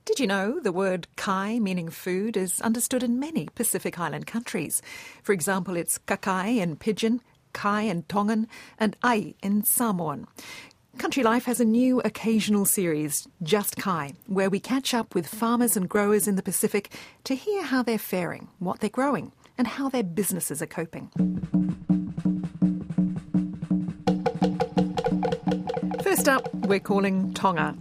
Did you know the word kai, meaning food, is understood in many Pacific Island countries? For example, it's kakai in Pidgin, kai in Tongan, and ai in Samoan. Country Life has a new occasional series, Just Kai, where we catch up with farmers and growers in the Pacific to hear how they're faring, what they're growing, and how their businesses are coping. First up, we're calling Tonga.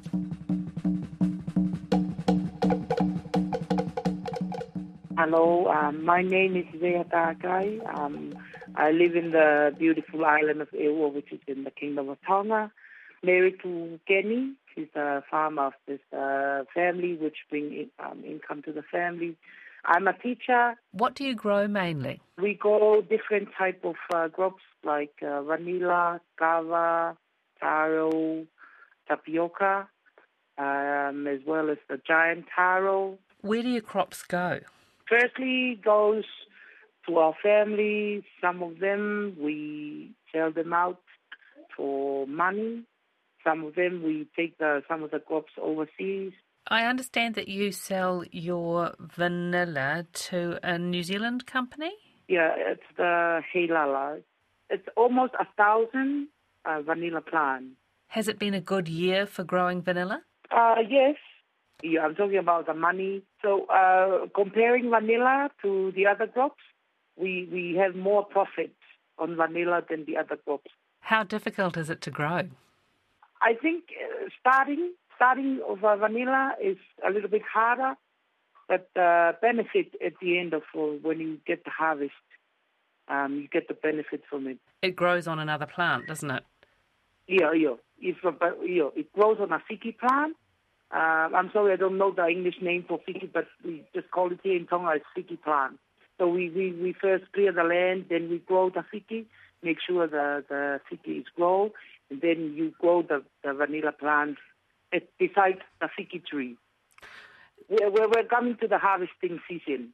Hello, my name is Zea Takai. I live in the beautiful island of Ewa, which is in the Kingdom of Tonga. Married to Kenny. He's a farmer of this family, which bring income to the family. I'm a teacher. What do you grow mainly? We grow different type of crops like vanilla, kava, taro, tapioca, as well as the giant taro. Where do your crops go? Firstly, goes to our family. Some of them we sell them out for money. Some of them we take some of the crops overseas. I understand that you sell your vanilla to a New Zealand company? Yeah, it's the Heilala. It's almost 1,000 vanilla plants. Has it been a good year for growing vanilla? Yes. Yeah, I'm talking about the money. So comparing vanilla to the other crops, we have more profit on vanilla than the other crops. How difficult is it to grow? I think starting of vanilla is a little bit harder, but the benefit at the end of when you get the harvest, you get the benefit from it. It grows on another plant, doesn't it? Yeah. It grows on a fiki plant. I'm sorry, I don't know the English name for fiki, but we just call it here in Tonga as fiki plant. So we first clear the land, then we grow the fiki, make sure the fiki is grown, and then you grow the vanilla plant beside the fiki tree. We're coming to the harvesting season.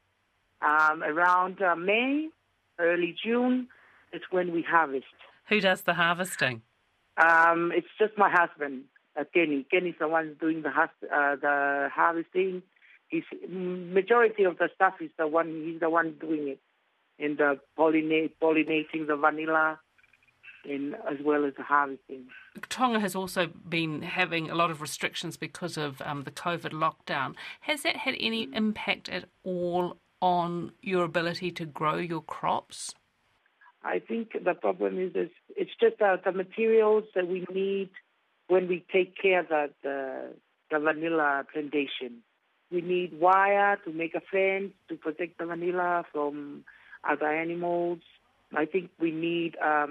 Around May, early June, is when we harvest. Who does the harvesting? It's just my husband. Kenny. Kenny's the one doing the harvesting. Majority of the stuff is he's the one doing it, and pollinating the vanilla, as well as the harvesting. Tonga has also been having a lot of restrictions because of the COVID lockdown. Has that had any impact at all on your ability to grow your crops? I think the problem is it's just the materials that we need when we take care of the vanilla plantation. We need wire to make a fence to protect the vanilla from other animals. I think we need a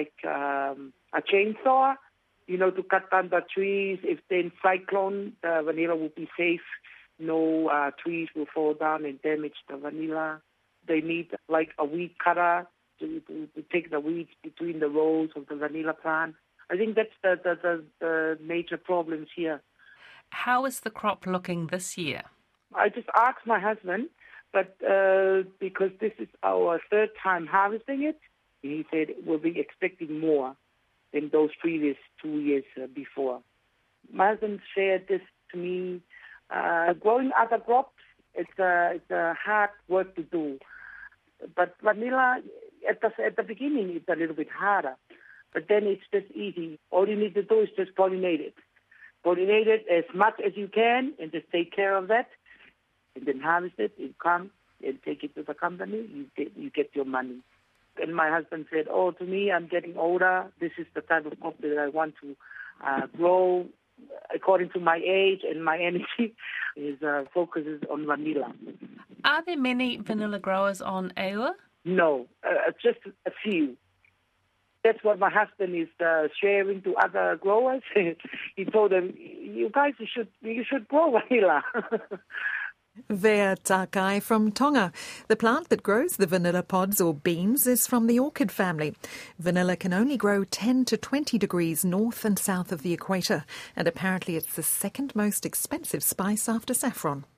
chainsaw, to cut down the trees. If then cyclone, the vanilla will be safe. No trees will fall down and damage the vanilla. They need a weed cutter to take the weeds between the rows of the vanilla plant. I think that's the major problems here. How is the crop looking this year? I just asked my husband, but because this is our third time harvesting it, he said we'll be expecting more than those previous 2 years before. My husband shared this to me. Growing other crops, it's a hard work to do. But vanilla, at the beginning, it's a little bit harder. But then it's just easy. All you need to do is just pollinate it. Pollinate it as much as you can and just take care of that. And then harvest it, you come and take it to the company, you get your money. And my husband said, to me, I'm getting older. This is the type of crop that I want to grow according to my age and my energy. His focus is on vanilla. Are there many vanilla growers on Ewa? No, just a few. That's what my husband is sharing to other growers. He told them, you guys, you should grow vanilla. Vea Takai from Tonga. The plant that grows the vanilla pods or beans is from the orchid family. Vanilla can only grow 10 to 20 degrees north and south of the equator, and apparently it's the second most expensive spice after saffron.